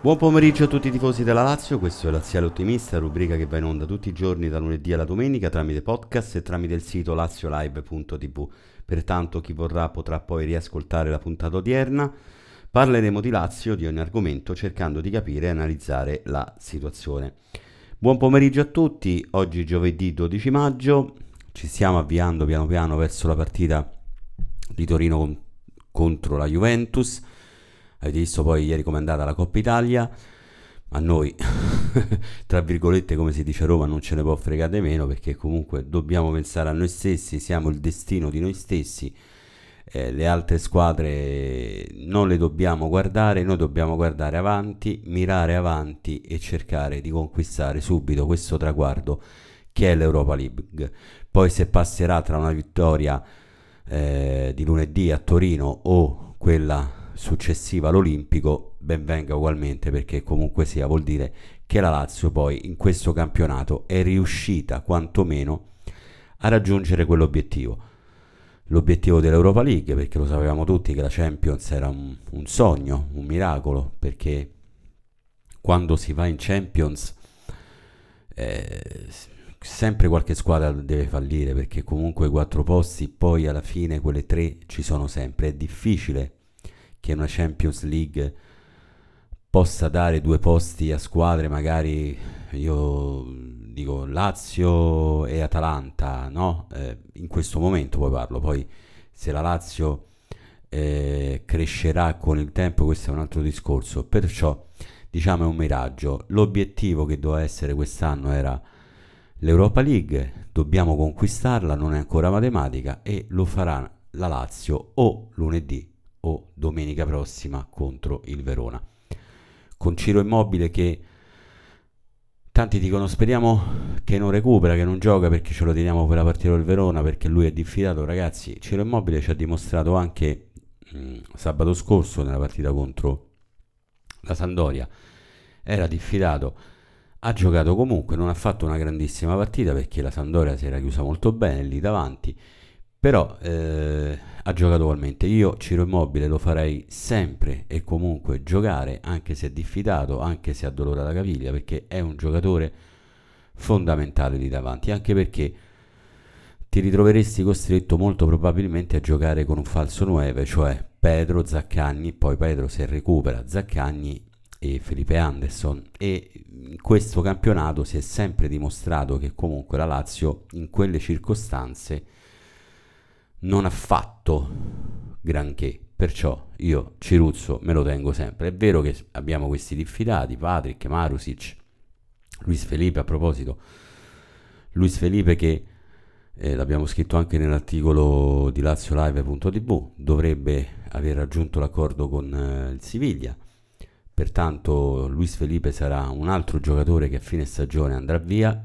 Buon pomeriggio a tutti i tifosi della Lazio, questo è Laziale Ottimista, rubrica che va in onda tutti i giorni da lunedì alla domenica tramite podcast e tramite il sito laziolive.tv. Pertanto chi vorrà potrà poi riascoltare la puntata odierna. Parleremo di Lazio, di ogni argomento, cercando di capire e analizzare la situazione. Buon pomeriggio a tutti, oggi giovedì 12 maggio, ci stiamo avviando piano piano verso la partita di Torino contro la Juventus. Avete visto poi ieri com'è andata la Coppa Italia? A noi, tra virgolette, come si dice a Roma, non ce ne può fregare meno, perché comunque dobbiamo pensare a noi stessi, siamo il destino di noi stessi. Le altre squadre non le dobbiamo guardare, noi dobbiamo guardare avanti, mirare avanti e cercare di conquistare subito questo traguardo che è l'Europa League. Poi se passerà tra una vittoria di lunedì a Torino o quella successiva all'Olimpico, ben venga ugualmente, perché comunque sia vuol dire che la Lazio poi in questo campionato è riuscita quantomeno a raggiungere quell'obiettivo, l'obiettivo dell'Europa League, perché lo sapevamo tutti che la Champions era un sogno, un miracolo, perché quando si va in Champions eh, sempre qualche squadra deve fallire, perché comunque i 4 posti poi alla fine quelle 3 ci sono sempre. È difficile che una Champions League possa dare 2 posti a squadre, magari io dico Lazio e Atalanta, no? In questo momento poi parlo, poi se la Lazio crescerà con il tempo questo è un altro discorso, perciò diciamo è un miraggio. L'obiettivo che doveva essere quest'anno era l'Europa League, dobbiamo conquistarla, non è ancora matematica e lo farà la Lazio o lunedì o domenica prossima contro il Verona. Con Ciro Immobile che tanti dicono speriamo che non recupera, che non gioca perché ce lo teniamo per la partita del Verona, perché lui è diffidato. Ragazzi, Ciro Immobile ci ha dimostrato anche sabato scorso nella partita contro la Sampdoria, era diffidato, ha giocato comunque, non ha fatto una grandissima partita perché la Sampdoria si era chiusa molto bene lì davanti, però ha giocato ugualmente. Io Ciro Immobile lo farei sempre e comunque giocare, anche se è diffidato, anche se ha dolore alla caviglia, perché è un giocatore fondamentale lì davanti, anche perché ti ritroveresti costretto molto probabilmente a giocare con un falso 9, cioè Pedro, Zaccagni, poi Pedro se recupera, Zaccagni e Felipe Anderson, e in questo campionato si è sempre dimostrato che comunque la Lazio in quelle circostanze non ha fatto granché, perciò io Ciruzzo me lo tengo sempre. È vero che abbiamo questi diffidati, Patrick, Marusic, Luis Felipe. A proposito, Luis Felipe che l'abbiamo scritto anche nell'articolo di laziolive.tv, dovrebbe aver raggiunto l'accordo con il Siviglia, pertanto Luis Felipe sarà un altro giocatore che a fine stagione andrà via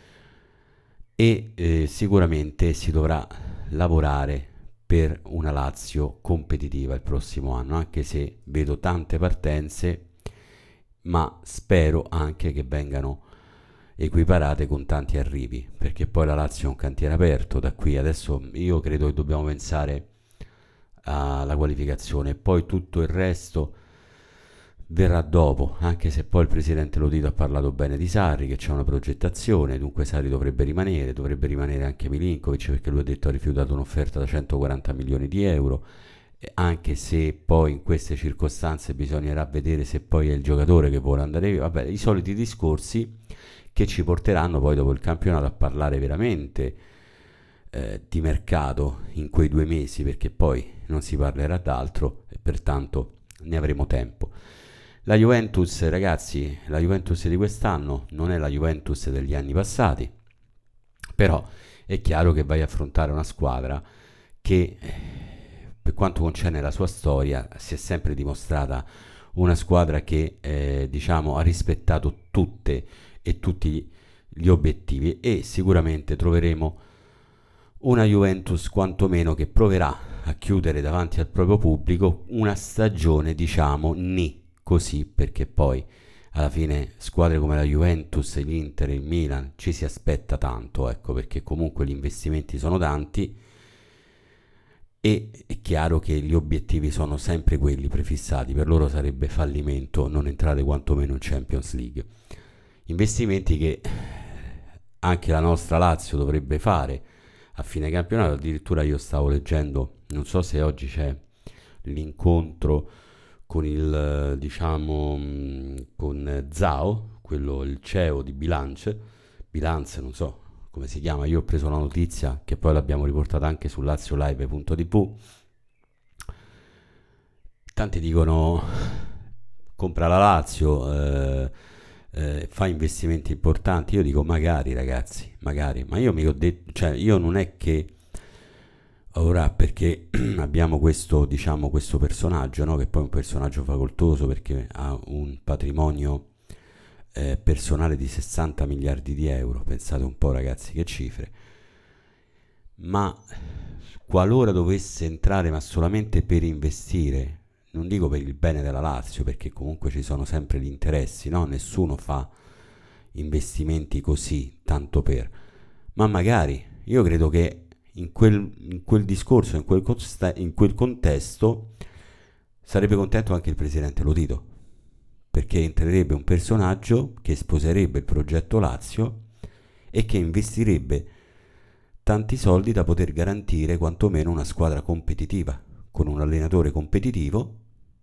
e sicuramente si dovrà lavorare per una Lazio competitiva il prossimo anno, anche se vedo tante partenze, ma spero anche che vengano equiparate con tanti arrivi, perché poi la Lazio è un cantiere aperto da qui adesso. Io credo che dobbiamo pensare alla qualificazione e poi tutto il resto verrà dopo, anche se poi il presidente Lotito ha parlato bene di Sarri, che c'è una progettazione, dunque Sarri dovrebbe rimanere anche Milinkovic, perché lui ha detto ha rifiutato un'offerta da 140 milioni di euro, anche se poi in queste circostanze bisognerà vedere se poi è il giocatore che vuole andare via. Vabbè, i soliti discorsi che ci porteranno poi dopo il campionato a parlare veramente di mercato in quei 2 mesi, perché poi non si parlerà d'altro e pertanto ne avremo tempo. La Juventus, ragazzi, la Juventus di quest'anno non è la Juventus degli anni passati, però è chiaro che vai a affrontare una squadra che per quanto concerne la sua storia si è sempre dimostrata una squadra che diciamo ha rispettato tutte e tutti gli obiettivi, e sicuramente troveremo una Juventus quantomeno che proverà a chiudere davanti al proprio pubblico una stagione diciamo così, perché poi alla fine squadre come la Juventus, l'Inter e il Milan ci si aspetta tanto, ecco, perché comunque gli investimenti sono tanti e è chiaro che gli obiettivi sono sempre quelli prefissati, per loro sarebbe fallimento non entrare quantomeno in Champions League. Investimenti che anche la nostra Lazio dovrebbe fare a fine campionato. Addirittura io stavo leggendo, non so se oggi c'è l'incontro con il, diciamo, con Zhao, quello, il CEO di Bilance, non so come si chiama, io ho preso la notizia che poi l'abbiamo riportata anche su laziolive.tv. Tanti dicono compra la Lazio, fa investimenti importanti. Io dico magari, ragazzi, magari, ma io mi ho detto, cioè io non è che ora, perché abbiamo questo, diciamo, questo personaggio, no? Che poi è un personaggio facoltoso perché ha un patrimonio personale di 60 miliardi di euro, pensate un po', ragazzi, che cifre. Ma qualora dovesse entrare, ma solamente per investire, non dico per il bene della Lazio, perché comunque ci sono sempre gli interessi, no? Nessuno fa investimenti così, tanto per. Ma magari, io credo che in quel discorso, in quel contesto, sarebbe contento anche il presidente Lotito, perché entrerebbe un personaggio che sposerebbe il progetto Lazio e che investirebbe tanti soldi da poter garantire quantomeno una squadra competitiva, con un allenatore competitivo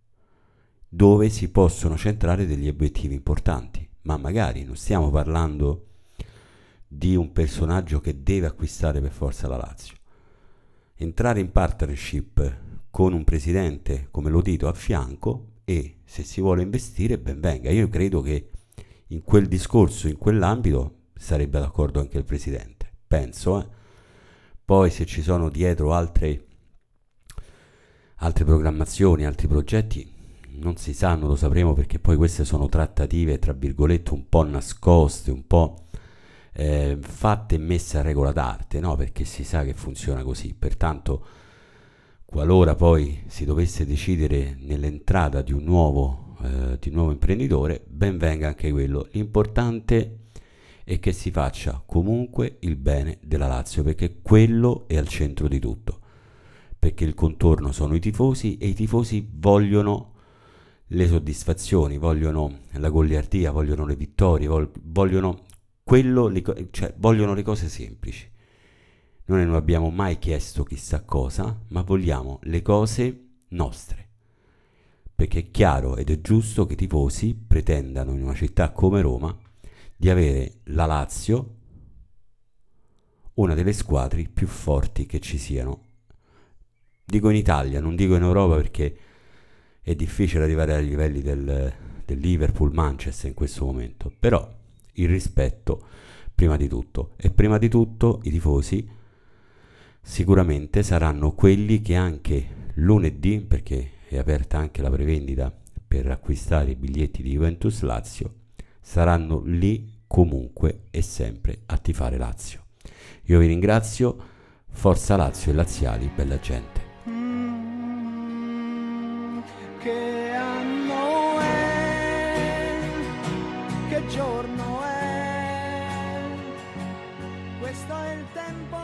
dove si possono centrare degli obiettivi importanti. Ma magari non stiamo parlando di un personaggio che deve acquistare per forza la Lazio. Entrare in partnership con un presidente come Lotito a fianco, e se si vuole investire ben venga. Io credo che in quel discorso, in quell'ambito, sarebbe d'accordo anche il presidente, penso. Poi se ci sono dietro altre programmazioni, altri progetti, non si sa, non lo sapremo, perché poi queste sono trattative tra virgolette un po' nascoste, un po' fatte e messe a regola d'arte, no? Perché si sa che funziona così. Pertanto, qualora poi si dovesse decidere nell'entrata di un nuovo imprenditore, ben venga anche quello. L'importante è che si faccia comunque il bene della Lazio, perché quello è al centro di tutto. Perché il contorno sono i tifosi, e i tifosi vogliono le soddisfazioni, vogliono la goliardia, vogliono le vittorie, vogliono quello, cioè vogliono le cose semplici. Noi non abbiamo mai chiesto chissà cosa, ma vogliamo le cose nostre. Perché è chiaro ed è giusto che i tifosi pretendano in una città come Roma di avere la Lazio, una delle squadre più forti che ci siano. Dico in Italia, non dico in Europa, perché è difficile arrivare ai livelli del Liverpool, Manchester in questo momento. Però il rispetto prima di tutto. E prima di tutto i tifosi sicuramente saranno quelli che anche lunedì, perché è aperta anche la prevendita per acquistare i biglietti di Juventus Lazio, saranno lì comunque e sempre a tifare Lazio. Io vi ringrazio, forza Lazio e laziali, bella gente. Che anno è? Che giorno è? Questo è il tempo